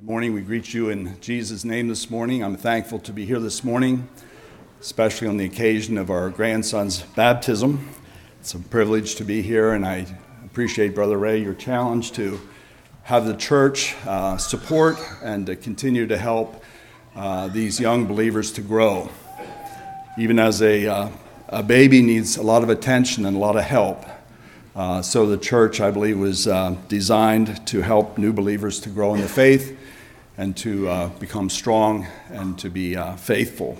Good morning. We greet you in Jesus' name this morning. I'm thankful to be here this morning, especially on the occasion of our grandson's baptism. It's a privilege to be here, and I appreciate, Brother Ray, your challenge to have the church support and to continue to help these young believers to grow. Even as a baby needs a lot of attention and a lot of help. So the church, I believe, was designed to help new believers to grow in the faith and to become strong and to be faithful.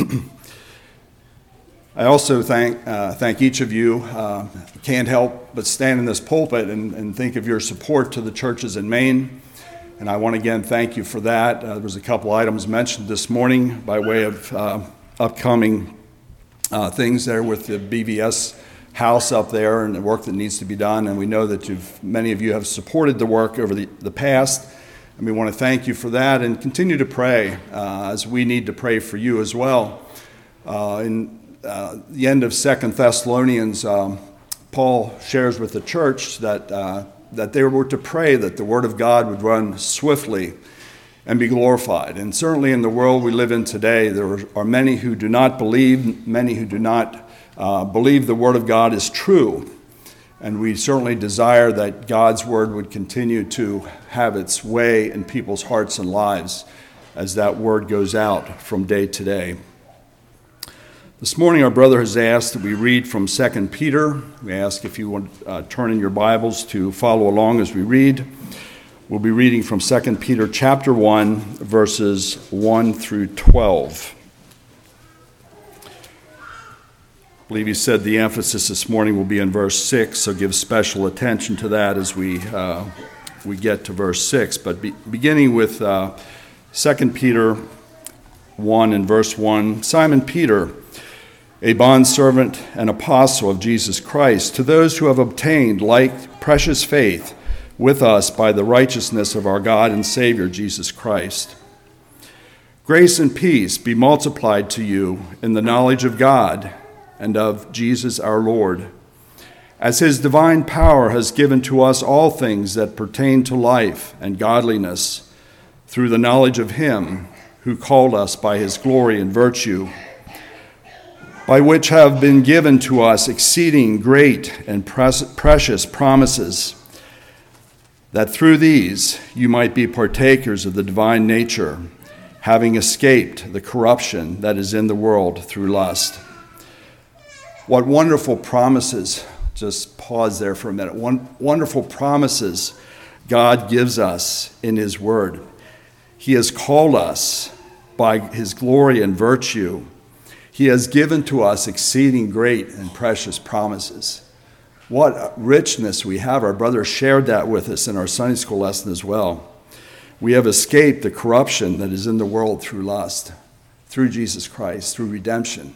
I also thank each of you. Can't help but stand in this pulpit and think of your support to the churches in Maine. And I want to again thank you for that. There was a couple items mentioned this morning by way of upcoming things there with the BVS house up there and the work that needs to be done. And we know that many of you have supported the work over the past. And we want to thank you for that and continue to pray as we need to pray for you as well. In the end of 2 Thessalonians, Paul shares with the church that they were to pray that the word of God would run swiftly and be glorified. And certainly in the world we live in today, there are many who do not believe, many who do not believe the word of God is true. And we certainly desire that God's word would continue to have its way in people's hearts and lives as that word goes out from day to day. This morning our brother has asked that we read from 2 Peter. We ask if you want turn in your Bibles to follow along as we read. We'll be reading from 2 Peter chapter 1, verses 1 through 12. I believe he said the emphasis this morning will be in verse 6, so give special attention to that as we get to verse 6. But beginning with 2 Peter 1 and verse 1, Simon Peter, a bondservant and apostle of Jesus Christ, to those who have obtained like precious faith with us by the righteousness of our God and Savior Jesus Christ. Grace and peace be multiplied to you in the knowledge of God and of Jesus our Lord, as his divine power has given to us all things that pertain to life and godliness, through the knowledge of him who called us by his glory and virtue, by which have been given to us exceeding great and precious promises, that through these you might be partakers of the divine nature, having escaped the corruption that is in the world through lust. What wonderful promises, just pause there for a minute, wonderful promises God gives us in his word. He has called us by his glory and virtue. He has given to us exceeding great and precious promises. What richness we have. Our brother shared that with us in our Sunday school lesson as well. We have escaped the corruption that is in the world through lust, through Jesus Christ, through redemption.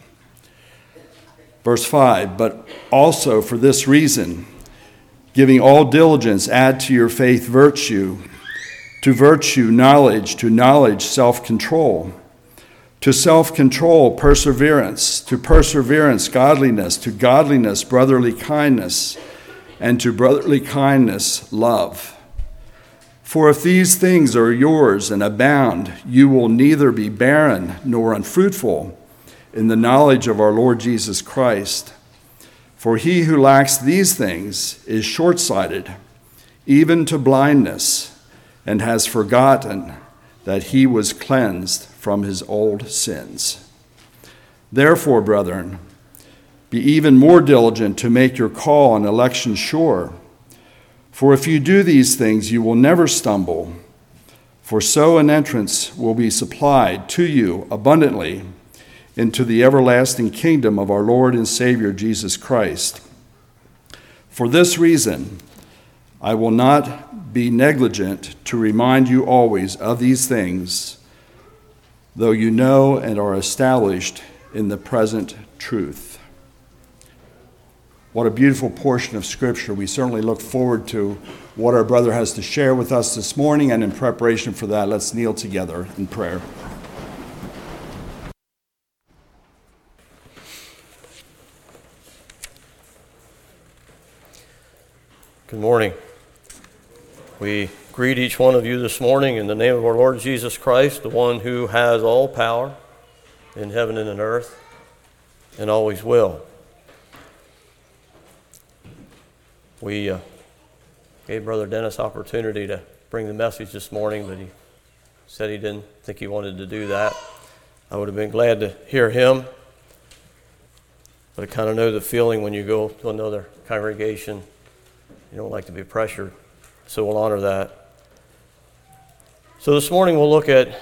Verse 5, but also for this reason, giving all diligence, add to your faith virtue, to virtue knowledge, to knowledge self-control, to self-control perseverance, to perseverance godliness, to godliness brotherly kindness, and to brotherly kindness love. For if these things are yours and abound, you will neither be barren nor unfruitful in the knowledge of our Lord Jesus Christ. For he who lacks these things is short-sighted, even to blindness, and has forgotten that he was cleansed from his old sins. Therefore, brethren, be even more diligent to make your call and election sure. For if you do these things, you will never stumble. For so an entrance will be supplied to you abundantly into the everlasting kingdom of our Lord and Savior Jesus Christ. For this reason, I will not be negligent to remind you always of these things, though you know and are established in the present truth. What a beautiful portion of Scripture. We certainly look forward to what our brother has to share with us this morning, and in preparation for that, let's kneel together in prayer. Good morning. We greet each one of you this morning in the name of our Lord Jesus Christ, the one who has all power in heaven and in earth, and always will. We gave Brother Dennis opportunity to bring the message this morning, but he said he didn't think he wanted to do that. I would have been glad to hear him, but I kind of know the feeling when you go to another congregation, you don't like to be pressured. So we'll honor that. So this morning we'll look at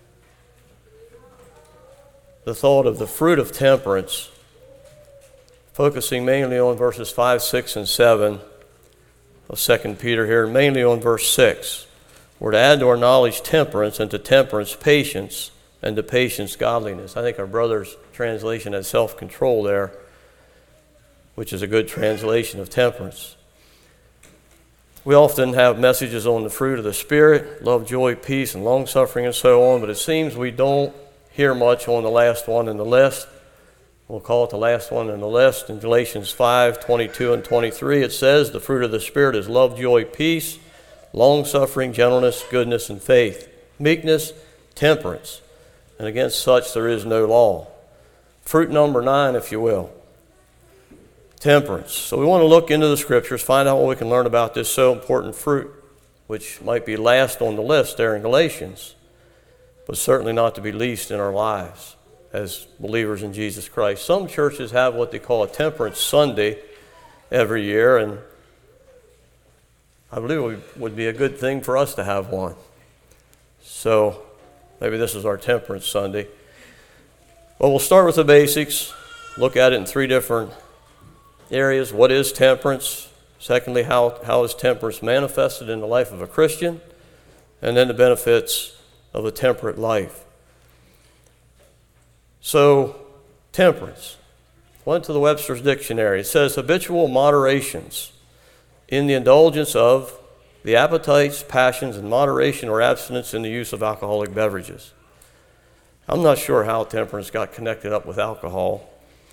the thought of the fruit of temperance, focusing mainly on verses 5, 6, and 7 of 2 Peter here, mainly on verse 6. We're to add to our knowledge temperance, and to temperance patience, and to patience godliness. I think our brother's translation has self-control there, which is a good translation of temperance. We often have messages on the fruit of the Spirit, love, joy, peace, and long-suffering, and so on, but it seems we don't hear much on the last one in the list. We'll call it the last one in the list. In Galatians 5, 22 and 23, it says, the fruit of the Spirit is love, joy, peace, long-suffering, gentleness, goodness, and faith, meekness, temperance, and against such there is no law. Fruit number 9, if you will. Temperance. So we want to look into the Scriptures, find out what we can learn about this so important fruit, which might be last on the list there in Galatians, but certainly not to be least in our lives as believers in Jesus Christ. Some churches have what they call a Temperance Sunday every year, and I believe it would be a good thing for us to have one. So maybe this is our Temperance Sunday. Well, we'll start with the basics, look at it in 3 different areas. What is temperance? Secondly, how is temperance manifested in the life of a Christian? And then the benefits of a temperate life. So, temperance. Went to the Webster's Dictionary. It says habitual moderations in the indulgence of the appetites, passions, and moderation or abstinence in the use of alcoholic beverages. I'm not sure how temperance got connected up with alcohol.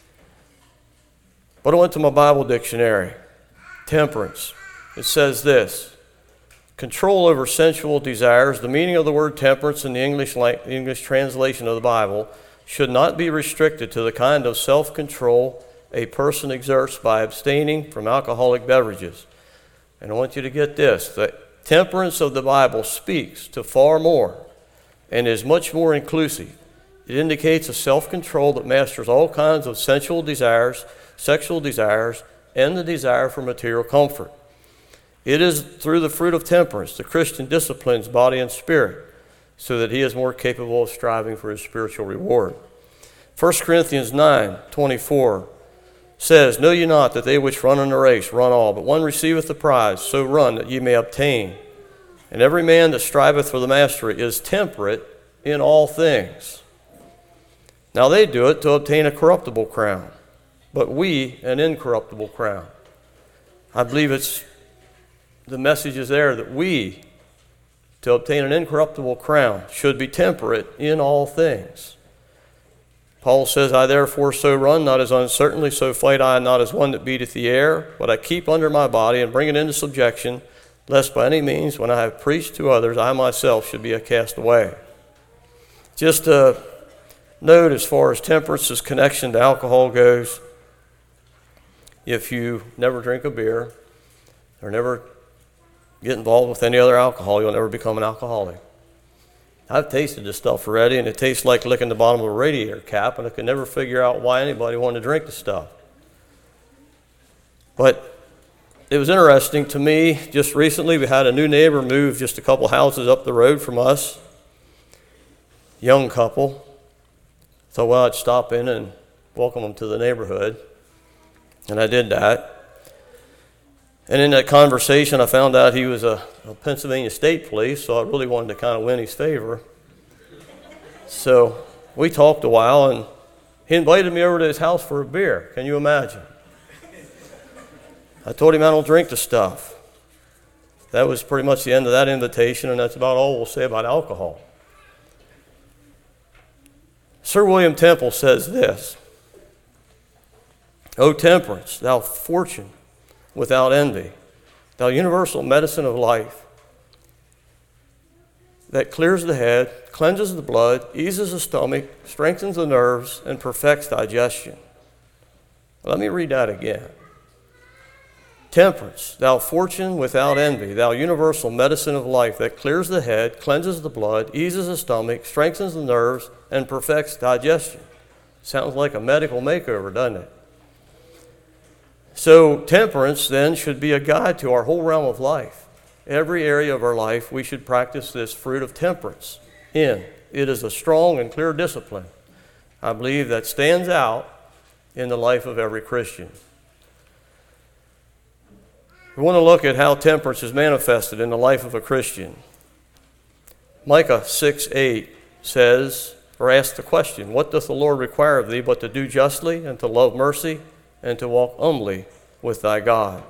But I went to my Bible dictionary. Temperance. It says this: control over sensual desires. The meaning of the word temperance in the English translation of the Bible should not be restricted to the kind of self-control a person exerts by abstaining from alcoholic beverages. And I want you to get this: the temperance of the Bible speaks to far more and is much more inclusive. It indicates a self-control that masters all kinds of sensual desires, sexual desires, and the desire for material comfort. It is through the fruit of temperance the Christian disciplines body and spirit so that he is more capable of striving for his spiritual reward. 1 Corinthians 9:24 says, know ye not that they which run in a race run all, but one receiveth the prize, so run that ye may obtain. And every man that striveth for the mastery is temperate in all things. Now they do it to obtain a corruptible crown, but we an incorruptible crown. I believe the message is there that we, to obtain an incorruptible crown, should be temperate in all things. Paul says, I therefore so run, not as uncertainly, so fight I, not as one that beateth the air, but I keep under my body and bring it into subjection, lest by any means, when I have preached to others, I myself should be a castaway. Just a note as far as temperance's connection to alcohol goes: if you never drink a beer or never get involved with any other alcohol, you'll never become an alcoholic. I've tasted this stuff already, and it tastes like licking the bottom of a radiator cap, and I could never figure out why anybody wanted to drink the stuff. But it was interesting to me, just recently we had a new neighbor move just a couple houses up the road from us, young couple. So well, I'd stop in and welcome them to the neighborhood, and I did that. And in that conversation, I found out he was a Pennsylvania State Police, so I really wanted to kind of win his favor. So we talked a while, and he invited me over to his house for a beer. Can you imagine? I told him I don't drink the stuff. That was pretty much the end of that invitation, and that's about all we'll say about alcohol. Sir William Temple says this: O temperance, thou fortune without envy, thou universal medicine of life, that clears the head, cleanses the blood, eases the stomach, strengthens the nerves, and perfects digestion. Let me read that again. Temperance, thou fortune without envy, thou universal medicine of life that clears the head, cleanses the blood, eases the stomach, strengthens the nerves, and perfects digestion. Sounds like a medical makeover, doesn't it? So temperance then should be a guide to our whole realm of life. Every area of our life we should practice this fruit of temperance in. It is a strong and clear discipline, I believe, that stands out in the life of every Christian. We want to look at how temperance is manifested in the life of a Christian. Micah 6:8 says, or asks the question, what doth the Lord require of thee but to do justly and to love mercy and to walk humbly with thy God?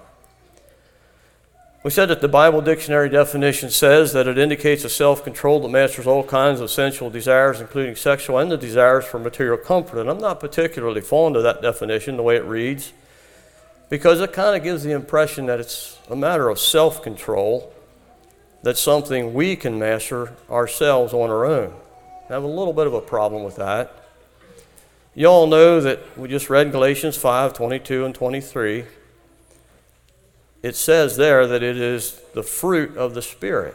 We said that the Bible dictionary definition says that it indicates a self-control that masters all kinds of sensual desires, including sexual and the desires for material comfort. And I'm not particularly fond of that definition, the way it reads, because it kind of gives the impression that it's a matter of self-control, that's something we can master ourselves on our own. I have a little bit of a problem with that. You all know that we just read Galatians 5:22 and 23. It says there that it is the fruit of the Spirit.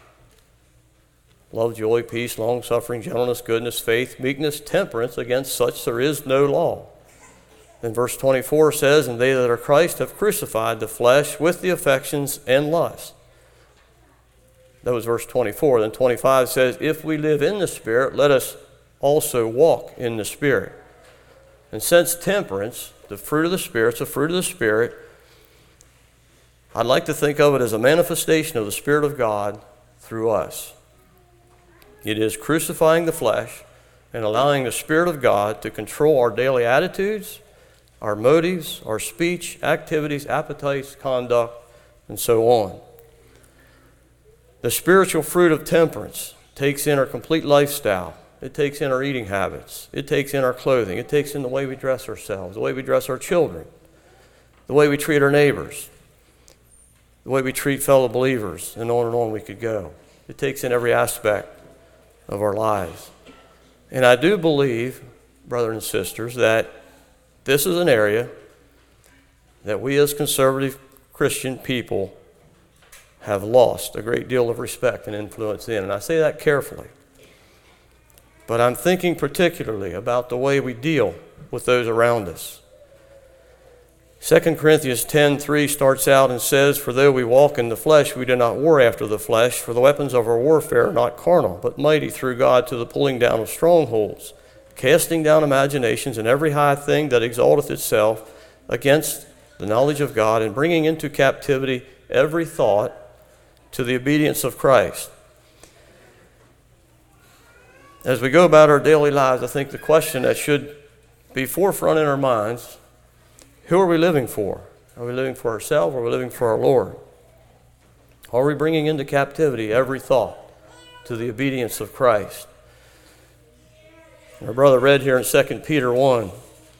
Love, joy, peace, long-suffering, gentleness, goodness, faith, meekness, temperance. Against such there is no law. And verse 24 says, and they that are Christ have crucified the flesh with the affections and lusts. That was verse 24. Then 25 says, if we live in the Spirit, let us also walk in the Spirit. And since temperance, the fruit of the Spirit, is a fruit of the Spirit, I'd like to think of it as a manifestation of the Spirit of God through us. It is crucifying the flesh and allowing the Spirit of God to control our daily attitudes, our motives, our speech, activities, appetites, conduct, and so on. The spiritual fruit of temperance takes in our complete lifestyle. It takes in our eating habits. It takes in our clothing. It takes in the way we dress ourselves, the way we dress our children, the way we treat our neighbors, the way we treat fellow believers, and on we could go. It takes in every aspect of our lives. And I do believe, brothers and sisters, that this is an area that we as conservative Christian people have lost a great deal of respect and influence in. And I say that carefully. But I'm thinking particularly about the way we deal with those around us. 2 Corinthians 10:3 starts out and says, for though we walk in the flesh, we do not war after the flesh, for the weapons of our warfare are not carnal, but mighty through God to the pulling down of strongholds, casting down imaginations and every high thing that exalteth itself against the knowledge of God, and bringing into captivity every thought to the obedience of Christ. As we go about our daily lives, I think the question that should be forefront in our minds, who are we living for? Are we living for ourselves or are we living for our Lord? Are we bringing into captivity every thought to the obedience of Christ? Our brother read here in 2 Peter 1,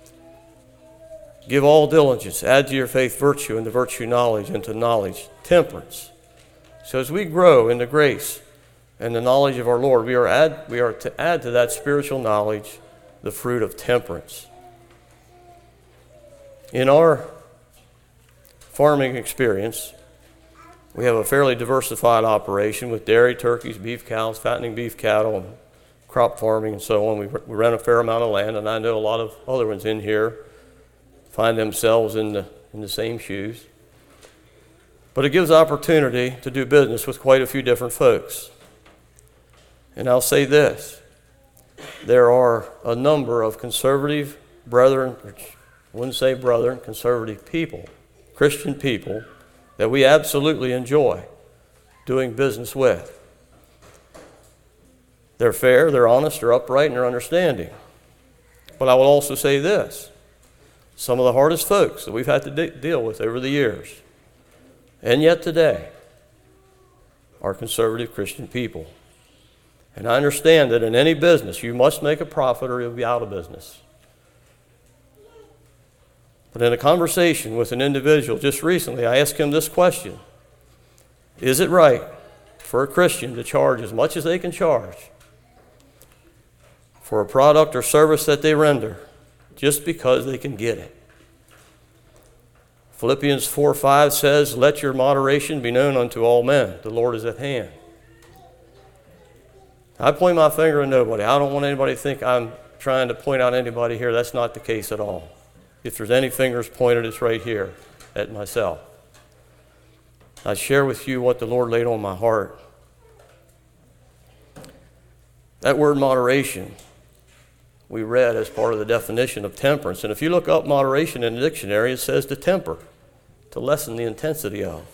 give all diligence, add to your faith virtue, and to virtue knowledge, and to knowledge temperance. So as we grow in the grace and the knowledge of our Lord, we are to add to that spiritual knowledge the fruit of temperance. In our farming experience, we have a fairly diversified operation with dairy, turkeys, beef cows, fattening beef cattle, and crop farming and so on. We rent a fair amount of land, and I know a lot of other ones in here find themselves in the same shoes. But it gives opportunity to do business with quite a few different folks. And I'll say this, there are a number of conservative brethren, I wouldn't say brethren, conservative people, Christian people, that we absolutely enjoy doing business with. They're fair, they're honest, they're upright, and they're understanding. But I will also say this, some of the hardest folks that we've had to deal with over the years, and yet today, are conservative Christian people. And I understand that in any business, you must make a profit or you'll be out of business. But in a conversation with an individual just recently, I asked him this question. Is it right for a Christian to charge as much as they can charge for a product or service that they render just because they can get it. Philippians 4:5 says, "Let your moderation be known unto all men. The Lord is at hand." I point my finger at nobody. I don't want anybody to think I'm trying to point out anybody here. That's not the case at all. If there's any fingers pointed, it's right here at myself. I share with you what the Lord laid on my heart. That word moderation, we read as part of the definition of temperance. And if you look up moderation in the dictionary, it says to temper, to lessen the intensity of.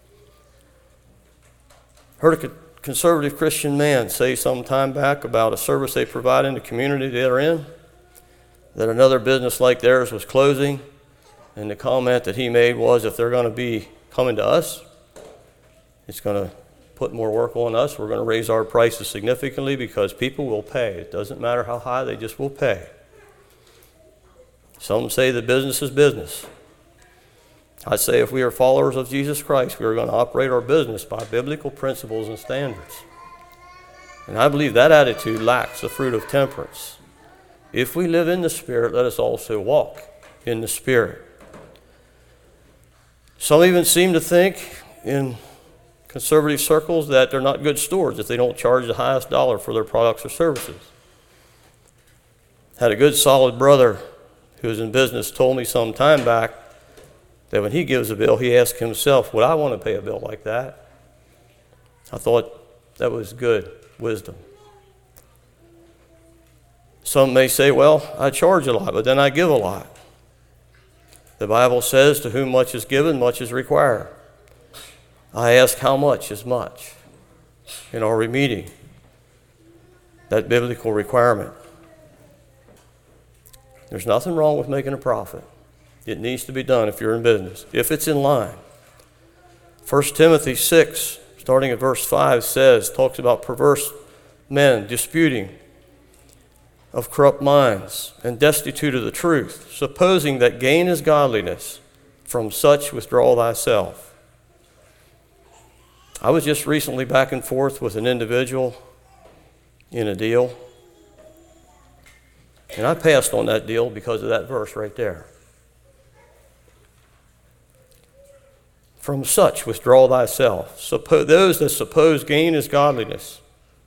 Heard a conservative Christian man say some time back about a service they provide in the community they're in, that another business like theirs was closing, and the comment that he made was, if they're going to be coming to us, it's going to put more work on us. We're going to raise our prices significantly because people will pay. It doesn't matter how high, they just will pay. Some say that business is business. I say if we are followers of Jesus Christ, we are going to operate our business by biblical principles and standards. And I believe that attitude lacks the fruit of temperance. If we live in the Spirit, let us also walk in the Spirit. Some even seem to think in conservative circles that they're not good stewards if they don't charge the highest dollar for their products or services. Had a good solid brother who was in business told me some time back that when he gives a bill, he asks himself, would I want to pay a bill like that? I thought that was good wisdom. Some may say, well, I charge a lot, but then I give a lot. The Bible says, to whom much is given, much is required. I ask, how much is much? And are we meeting that biblical requirement? There's nothing wrong with making a profit. It needs to be done if you're in business, if it's in line. 1 Timothy 6, starting at verse 5, talks about perverse men disputing, of corrupt minds, and destitute of the truth, supposing that gain is godliness. From such withdraw thyself. I was just recently back and forth with an individual in a deal, and I passed on that deal because of that verse right there. From such withdraw thyself. Those that suppose gain is godliness.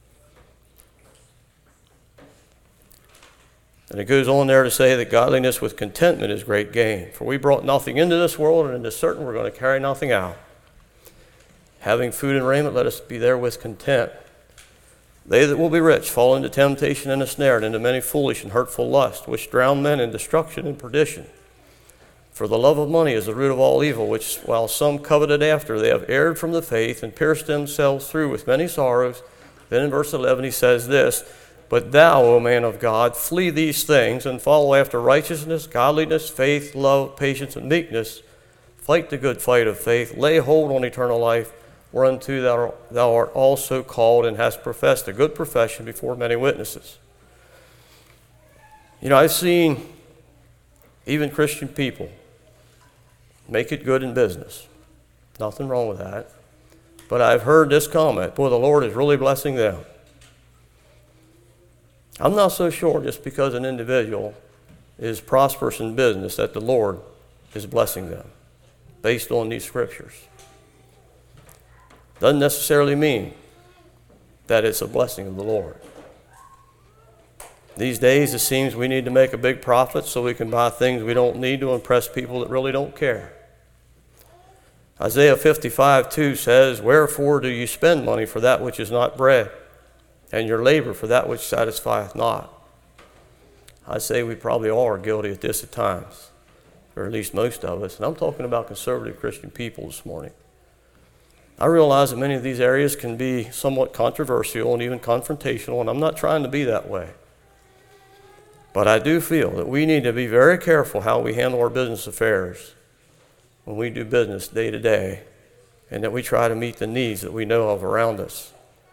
And it goes on there to say that godliness with contentment is great gain. For we brought nothing into this world, and it is certain we're going to carry nothing out. Having food and raiment, let us be therewith content. They that will be rich fall into temptation and a snare, and into many foolish and hurtful lusts, which drown men in destruction and perdition. For the love of money is the root of all evil, which while some coveted after, they have erred from the faith and pierced themselves through with many sorrows. Then in verse 11 he says this, but thou, O man of God, flee these things and follow after righteousness, godliness, faith, love, patience, and meekness. Fight the good fight of faith. Lay hold on eternal life, whereunto thou art also called and hast professed a good profession before many witnesses. You know, I've seen even Christian people make it good in business. Nothing wrong with that. But I've heard this comment, boy, the Lord is really blessing them. I'm not so sure just because an individual is prosperous in business that the Lord is blessing them based on these scriptures. Doesn't necessarily mean that it's a blessing of the Lord. These days it seems we need to make a big profit so we can buy things we don't need to impress people that really don't care. Isaiah 55:2 says, wherefore do you spend money for that which is not bread, and your labor for that which satisfieth not? I say we probably all are guilty of this at times, or at least most of us. And I'm talking about conservative Christian people this morning. I realize that many of these areas can be somewhat controversial and even confrontational, and I'm not trying to be that way. But I do feel that we need to be very careful how we handle our business affairs when we do business day to day, and that we try to meet the needs that we know of around us.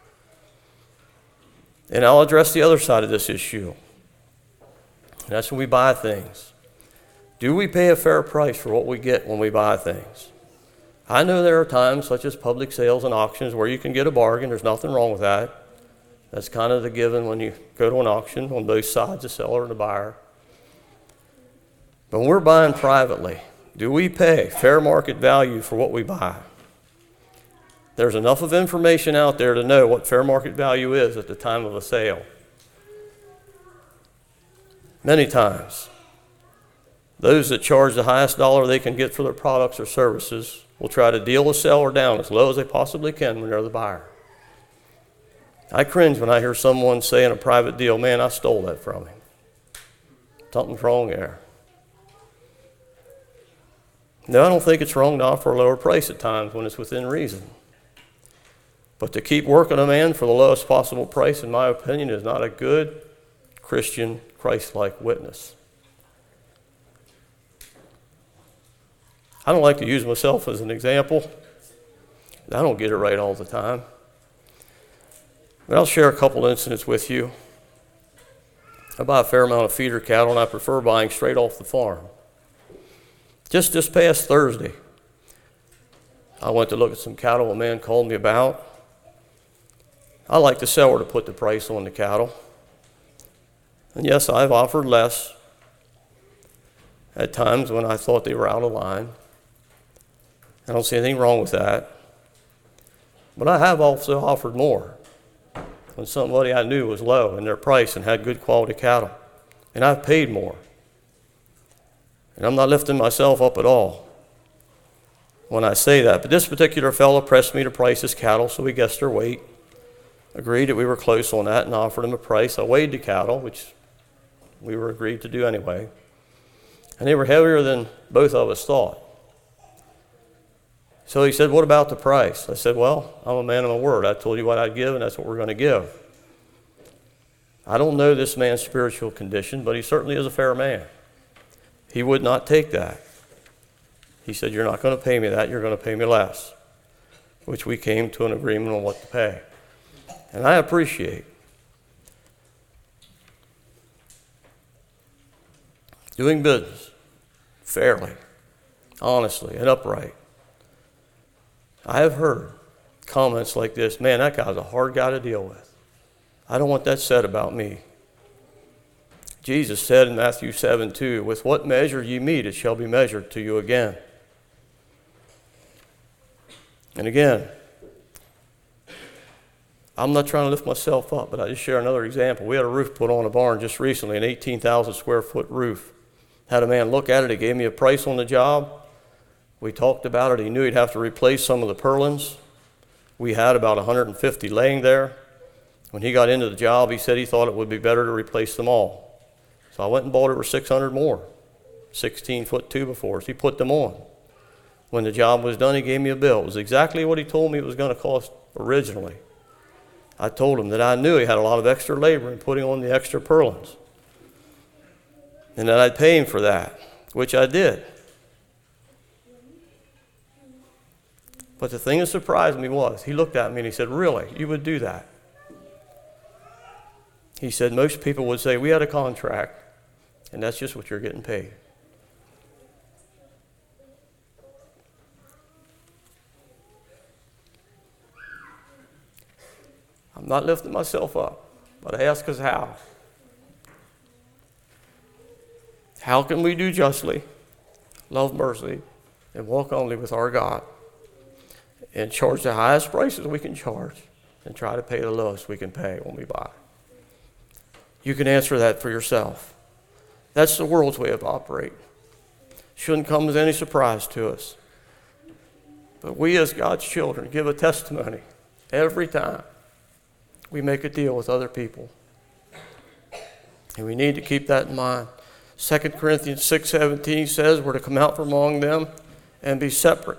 And I'll address the other side of this issue. And that's when we buy things. Do we pay a fair price for what we get when we buy things? I know there are times, such as public sales and auctions, where you can get a bargain. There's nothing wrong with that. That's kind of the given when you go to an auction on both sides, the seller and the buyer. But when we're buying privately, do we pay fair market value for what we buy? There's enough of information out there to know what fair market value is at the time of a sale. Many times, those that charge the highest dollar they can get for their products or services will try to deal the seller down as low as they possibly can when they're the buyer. I cringe when I hear someone say in a private deal, man, I stole that from him. Something's wrong there. No, I don't think it's wrong to offer a lower price at times when it's within reason. But to keep working a man for the lowest possible price, in my opinion, is not a good Christian, Christ-like witness. I don't like to use myself as an example. I don't get it right all the time. But I'll share a couple incidents with you. I buy a fair amount of feeder cattle, and I prefer buying straight off the farm. Just this past Thursday, I went to look at some cattle a man called me about. I like the seller to put the price on the cattle. And yes, I've offered less at times when I thought they were out of line. I don't see anything wrong with that. But I have also offered more when somebody I knew was low in their price and had good quality cattle. And I've paid more. And I'm not lifting myself up at all when I say that. But this particular fellow pressed me to price his cattle, so we guessed their weight. Agreed that we were close on that and offered him a price. I weighed the cattle, which we were agreed to do anyway. And they were heavier than both of us thought. So he said, what about the price? I said, well, I'm a man of my word. I told you what I'd give, and that's what we're going to give. I don't know this man's spiritual condition, but he certainly is a fair man. He would not take that. He said, you're not going to pay me that, you're going to pay me less, which we came to an agreement on what to pay. And I appreciate doing business fairly, honestly, and upright. I have heard comments like this, man, that guy's a hard guy to deal with. I don't want that said about me. Jesus said in Matthew 7:2, with what measure ye meet, it shall be measured to you again. And again, I'm not trying to lift myself up, but I just share another example. We had a roof put on a barn just recently, an 18,000 square foot roof. Had a man look at it. He gave me a price on the job. We talked about it. He knew he'd have to replace some of the purlins. We had about 150 laying there. When he got into the job, he said he thought it would be better to replace them all. So I went and bought over 600 more, 16-foot 2x4s. He put them on. When the job was done, he gave me a bill. It was exactly what he told me it was going to cost originally. I told him that I knew he had a lot of extra labor in putting on the extra purlins, and that I'd pay him for that, which I did. But the thing that surprised me was, he looked at me and he said, really, you would do that? He said, most people would say, we had a contract, and that's just what you're getting paid. I'm not lifting myself up, but I ask us how. How can we do justly, love mercy, and walk only with our God, and charge the highest prices we can charge, and try to pay the lowest we can pay when we buy? You can answer that for yourself. That's the world's way of operating. Shouldn't come as any surprise to us. But we as God's children give a testimony every time we make a deal with other people. And we need to keep that in mind. 2 Corinthians 6:17 says we're to come out from among them and be separate,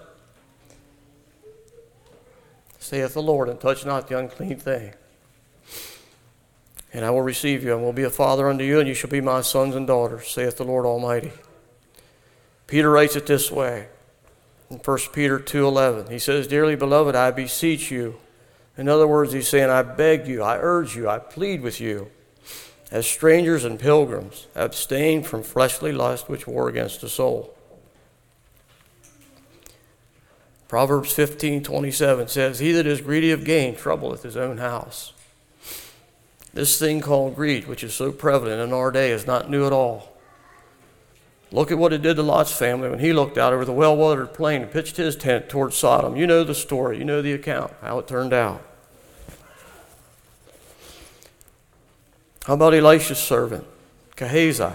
saith the Lord, and touch not the unclean thing. And I will receive you, and will be a father unto you, and you shall be my sons and daughters, saith the Lord Almighty. Peter writes it this way in 1 Peter 2:11. He says, dearly beloved, I beseech you. In other words, he's saying, I beg you, I urge you, I plead with you, as strangers and pilgrims, abstain from fleshly lust which war against the soul. Proverbs 15:27 says, "He that is greedy of gain troubleth his own house." This thing called greed, which is so prevalent in our day, is not new at all. Look at what it did to Lot's family when he looked out over the well-watered plain and pitched his tent towards Sodom. You know the story. You know the account, how it turned out. How about Elisha's servant, Gehazi?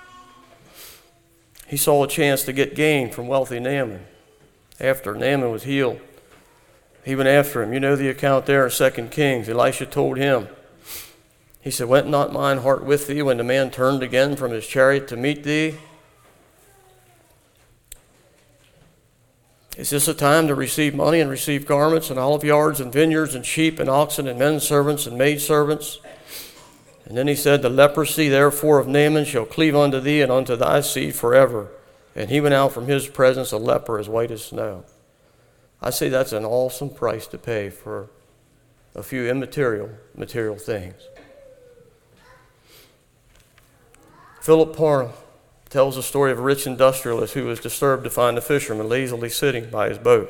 He saw a chance to get gain from wealthy Naaman. After Naaman was healed, he went after him. You know the account there in 2 Kings. Elisha told him, he said, "Went not mine heart with thee when the man turned again from his chariot to meet thee?" Is this a time to receive money and receive garments and olive yards and vineyards and sheep and oxen and men servants and maid servants? And then he said, "The leprosy therefore of Naaman shall cleave unto thee and unto thy seed forever." And he went out from his presence a leper as white as snow. I say that's an awesome price to pay for a few material things. Philip Parham tells the story of a rich industrialist who was disturbed to find a fisherman lazily sitting by his boat.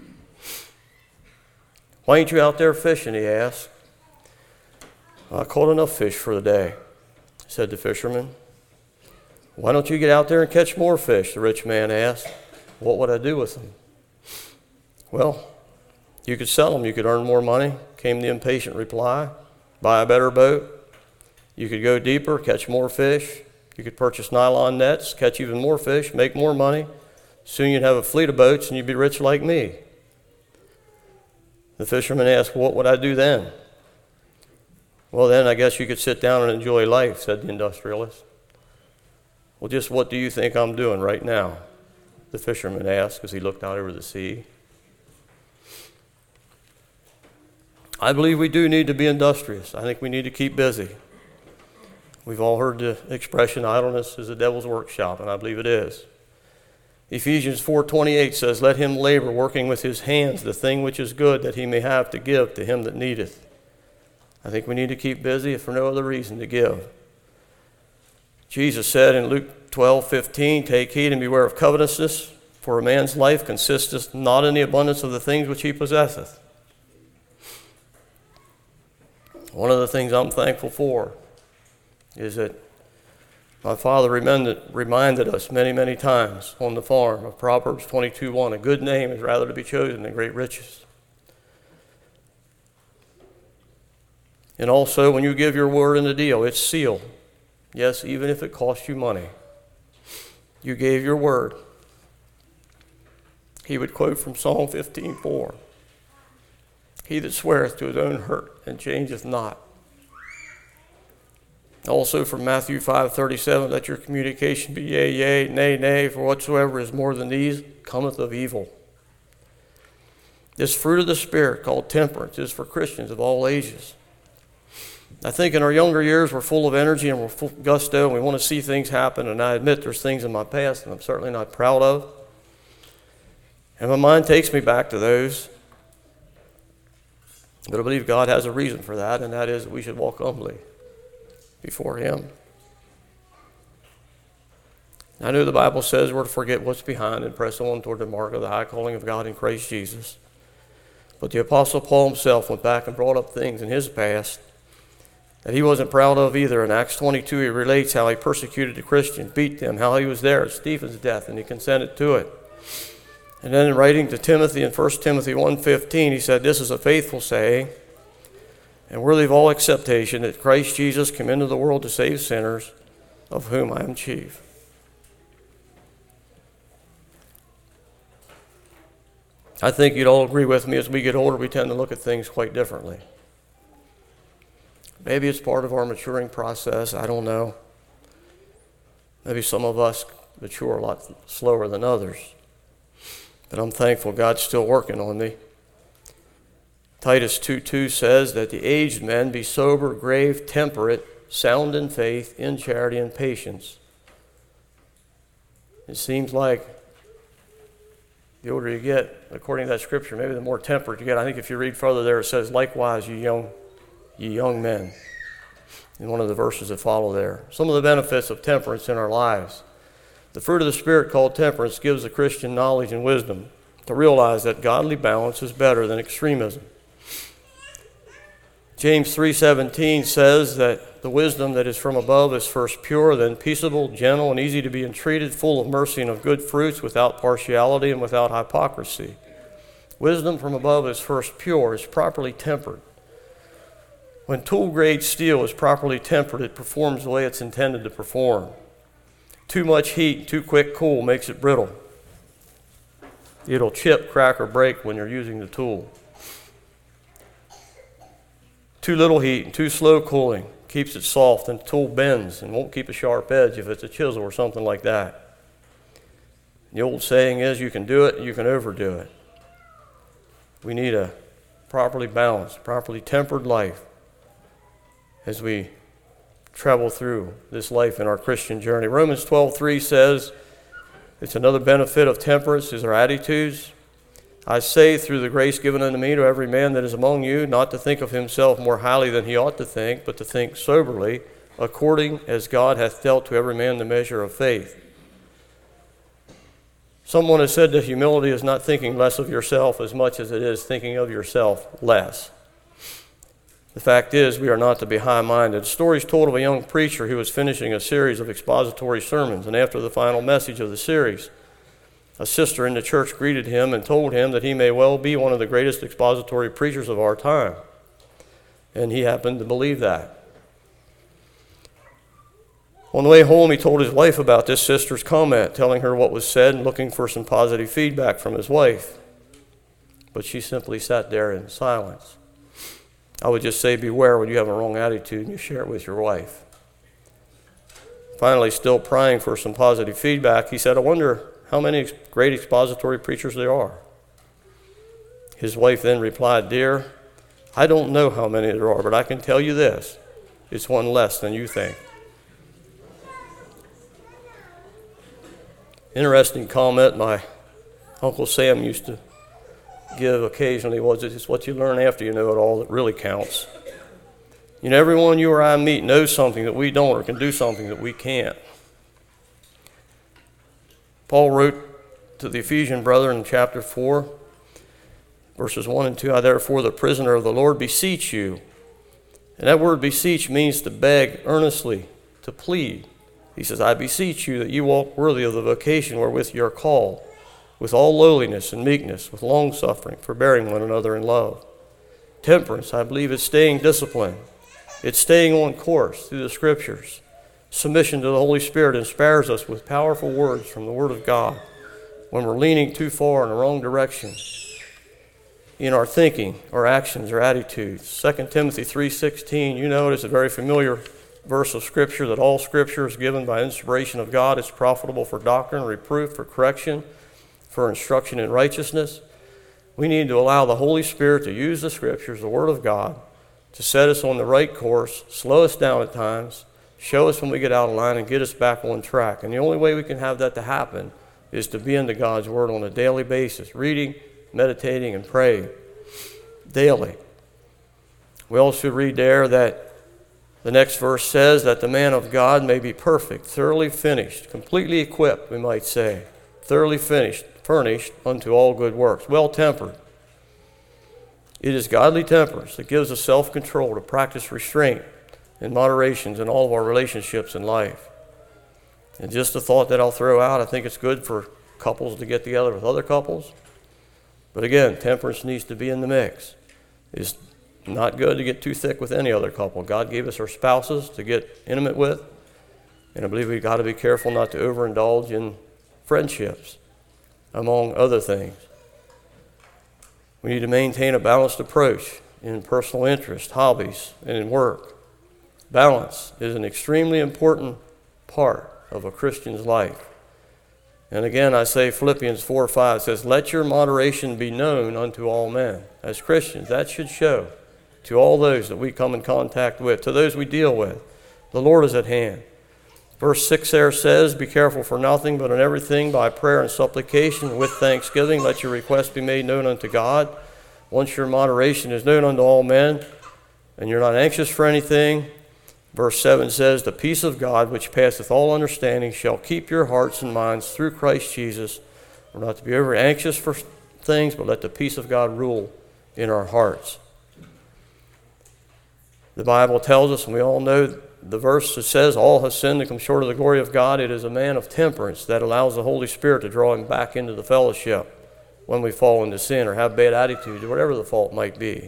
"Why ain't you out there fishing?" he asked. "I caught enough fish for the day," said the fisherman. "Why don't you get out there and catch more fish?" the rich man asked. "What would I do with them?" "Well, you could sell them. You could earn more money," came the impatient reply. "Buy a better boat. You could go deeper, catch more fish. You could purchase nylon nets, catch even more fish, make more money. Soon you'd have a fleet of boats and you'd be rich like me." The fisherman asked, "What would I do then?" "Well, then I guess you could sit down and enjoy life," said the industrialist. "Well, just what do you think I'm doing right now?" the fisherman asked as he looked out over the sea. I believe we do need to be industrious. I think we need to keep busy. We've all heard the expression, idleness is the devil's workshop, and I believe it is. Ephesians 4:28 says, "Let him labor, working with his hands the thing which is good, that he may have to give to him that needeth." I think we need to keep busy, if for no other reason, to give. Jesus said in Luke 12:15, "Take heed and beware of covetousness, for a man's life consisteth not in the abundance of the things which he possesseth." One of the things I'm thankful for is that my father reminded us many, many times on the farm of Proverbs 22:1, "A good name is rather to be chosen than great riches." And also, when you give your word in the deal, it's sealed. Yes, even if it costs you money. You gave your word. He would quote from Psalm 15:4, "He that sweareth to his own hurt and changeth not." Also from Matthew 5:37, "Let your communication be yea, yea, nay, nay, for whatsoever is more than these cometh of evil." This fruit of the Spirit, called temperance, is for Christians of all ages. I think in our younger years, we're full of energy and we're full of gusto, and we want to see things happen, and I admit there's things in my past that I'm certainly not proud of. And my mind takes me back to those. But I believe God has a reason for that, and that is that we should walk humbly before Him. I know the Bible says we're to forget what's behind and press on toward the mark of the high calling of God in Christ Jesus. But the Apostle Paul himself went back and brought up things in his past that he wasn't proud of either. In Acts 22, he relates how he persecuted the Christians, beat them, how he was there at Stephen's death, and he consented to it. And then in writing to Timothy in 1 Timothy 1:15, he said, "This is a faithful saying, and worthy of all acceptation, that Christ Jesus came into the world to save sinners, of whom I am chief." I think you'd all agree with me, as we get older, we tend to look at things quite differently. Maybe it's part of our maturing process, I don't know. Maybe some of us mature a lot slower than others. But I'm thankful God's still working on me. Titus 2:2 says that the aged men be sober, grave, temperate, sound in faith, in charity, and patience. It seems like the older you get, according to that scripture, maybe the more temperate you get. I think if you read further there, it says, "Likewise, ye young men," in one of the verses that follow there. Some of the benefits of temperance in our lives. The fruit of the Spirit, called temperance, gives a Christian knowledge and wisdom. to realize that godly balance is better than extremism. James 3:17 says that the wisdom that is from above is first pure, then peaceable, gentle, and easy to be entreated, full of mercy and of good fruits, without partiality and without hypocrisy. Wisdom from above is first pure, is properly tempered. When tool-grade steel is properly tempered, it performs the way it's intended to perform. Too much heat, too quick cool makes it brittle. It'll chip, crack, or break when you're using the tool. Too little heat and too slow cooling keeps it soft, and the tool bends and won't keep a sharp edge if it's a chisel or something like that. The old saying is, you can do it, you can overdo it. We need a properly balanced, properly tempered life as we travel through this life in our Christian journey. Romans 12:3 says, it's another benefit of temperance is our attitudes. I say, through the grace given unto me, to every man that is among you, not to think of himself more highly than he ought to think, but to think soberly, according as God hath dealt to every man the measure of faith. Someone has said that humility is not thinking less of yourself as much as it is thinking of yourself less. The fact is, we are not to be high-minded. A story is told of a young preacher who was finishing a series of expository sermons, and after the final message of the series, a sister in the church greeted him and told him that he may well be one of the greatest expository preachers of our time. And he happened to believe that. On the way home, he told his wife about this sister's comment, telling her what was said and looking for some positive feedback from his wife. But she simply sat there in silence. I would just say, beware when you have a wrong attitude and you share it with your wife. Finally, still prying for some positive feedback, he said, I wonder how many great expository preachers there are. His wife then replied, Dear, I don't know how many there are, but I can tell you this, it's one less than you think. Interesting comment my Uncle Sam used to give occasionally was, it's what you learn after you know it all that really counts. You know, everyone you or I meet knows something that we don't or can do something that we can't. Paul wrote to the Ephesian brethren in chapter 4, verses 1 and 2, I therefore, the prisoner of the Lord, beseech you. And that word beseech means to beg earnestly, to plead. He says, I beseech you that you walk worthy of the vocation wherewith you are called, with all lowliness and meekness, with long-suffering, forbearing one another in love. Temperance, I believe, is staying disciplined. It's staying on course through the Scriptures. Submission to the Holy Spirit inspires us with powerful words from the Word of God when we're leaning too far in the wrong direction in our thinking, our actions, our attitudes. 2 Timothy 3:16, you know it is a very familiar verse of Scripture, that all Scripture is given by inspiration of God. It's profitable for doctrine, reproof, for correction, for instruction in righteousness. We need to allow the Holy Spirit to use the Scriptures, the Word of God, to set us on the right course, slow us down at times, show us when we get out of line, and get us back on track. And the only way we can have that to happen is to be into God's Word on a daily basis, reading, meditating, and praying daily. We also read there that the next verse says that the man of God may be perfect, thoroughly finished, completely equipped, we might say, thoroughly finished, furnished unto all good works, well-tempered. It is godly temperance that gives us self-control to practice restraint and moderations in all of our relationships in life. And just a thought that I'll throw out, I think it's good for couples to get together with other couples. But again, temperance needs to be in the mix. It's not good to get too thick with any other couple. God gave us our spouses to get intimate with, and I believe we've got to be careful not to overindulge in friendships, among other things. We need to maintain a balanced approach in personal interest, hobbies, and in work. Balance is an extremely important part of a Christian's life. And again, I say Philippians 4:5 says, let your moderation be known unto all men. As Christians, that should show to all those that we come in contact with, to those we deal with. The Lord is at hand. Verse 6 there says, be careful for nothing, but in everything by prayer and supplication with thanksgiving, let your requests be made known unto God. Once your moderation is known unto all men, and you're not anxious for anything, verse 7 says, the peace of God, which passeth all understanding, shall keep your hearts and minds through Christ Jesus. We're not to be over anxious for things, but let the peace of God rule in our hearts. The Bible tells us, and we all know the verse that says, all have sinned and come short of the glory of God. It is a man of temperance that allows the Holy Spirit to draw him back into the fellowship when we fall into sin or have bad attitudes or whatever the fault might be.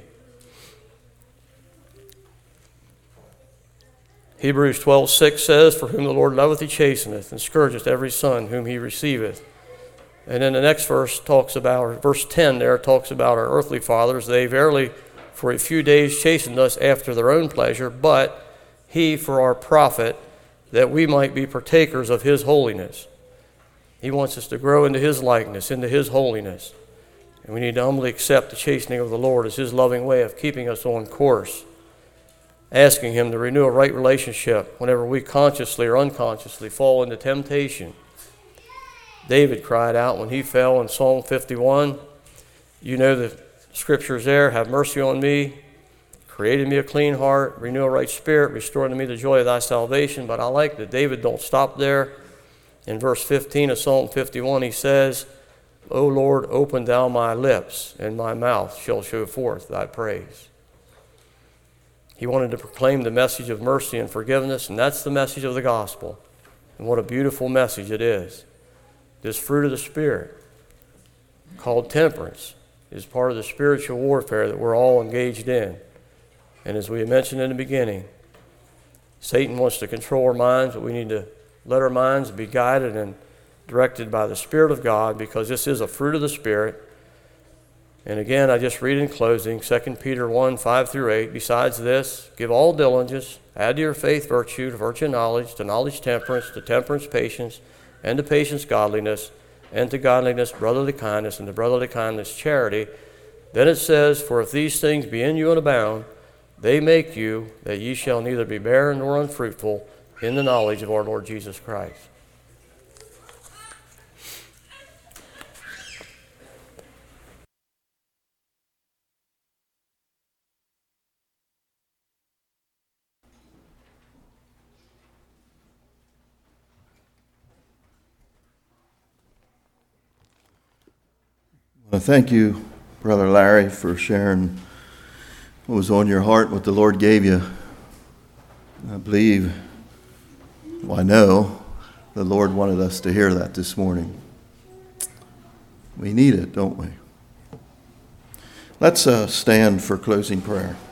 Hebrews 12:6 says, for whom the Lord loveth he chasteneth, and scourgeth every son whom he receiveth. And then the next verse talks about, or verse 10 there talks about our earthly fathers. They verily for a few days chastened us after their own pleasure, but he for our profit, that we might be partakers of his holiness. He wants us to grow into his likeness, into his holiness. And we need to humbly accept the chastening of the Lord as his loving way of keeping us on course, asking him to renew a right relationship whenever we consciously or unconsciously fall into temptation. David cried out when he fell in Psalm 51. You know the scriptures there. Have mercy on me, create in me a clean heart, renew a right spirit, restore unto me the joy of thy salvation. But I like that David don't stop there. In verse 15 of Psalm 51, he says, O Lord, open thou my lips, and my mouth shall show forth thy praise. He wanted to proclaim the message of mercy and forgiveness, and that's the message of the gospel. And what a beautiful message it is. This fruit of the Spirit, called temperance, is part of the spiritual warfare that we're all engaged in. And as we mentioned in the beginning, Satan wants to control our minds, but we need to let our minds be guided and directed by the Spirit of God, because this is a fruit of the Spirit. And again, I just read in closing, 2 Peter 1:5-8. Besides this, give all diligence, add to your faith virtue, to virtue knowledge, to knowledge temperance, to temperance patience, and to patience godliness, and to godliness brotherly kindness, and to brotherly kindness charity. Then it says, for if these things be in you and abound, they make you that ye shall neither be barren nor unfruitful in the knowledge of our Lord Jesus Christ. Well, thank you, Brother Larry, for sharing what was on your heart, what the Lord gave you. I believe, well, I know the Lord wanted us to hear that this morning. We need it, don't we? Let's stand for closing prayer.